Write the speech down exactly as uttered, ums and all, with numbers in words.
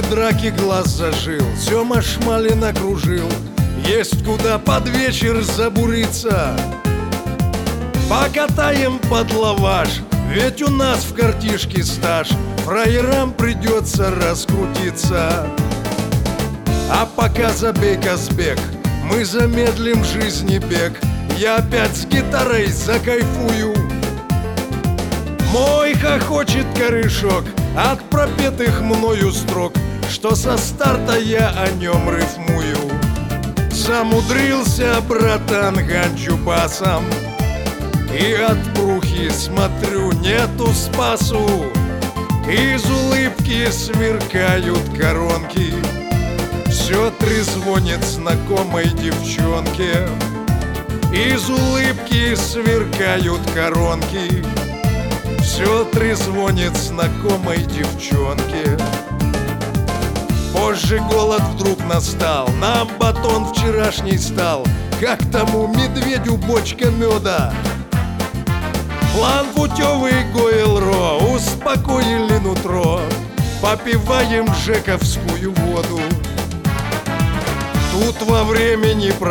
драки глаз зажил, Сёма Шмалин окружил. Есть куда под вечер забуриться. Покатаем под лаваш, ведь у нас в картишке стаж. Фраерам придется раскрутиться. А пока забей Казбек, мы замедлим жизни бег. Я опять с гитарой закайфую. Мой хохочет корешок от пропетых мною строк, что со старта я о нем рифмую. Замудрился, братан, ганчу басом, и от прухи смотрю, нету спасу. Из улыбки сверкают коронки, все трезвонит знакомой девчонке. Из улыбки сверкают коронки, все трезвонит знакомой девчонке. Позже голод вдруг настал, нам батон вчерашний стал, как тому медведю бочка меда. План путевый Гойл-Ро успокоили нутро, попиваем жековскую воду. Тут во времени про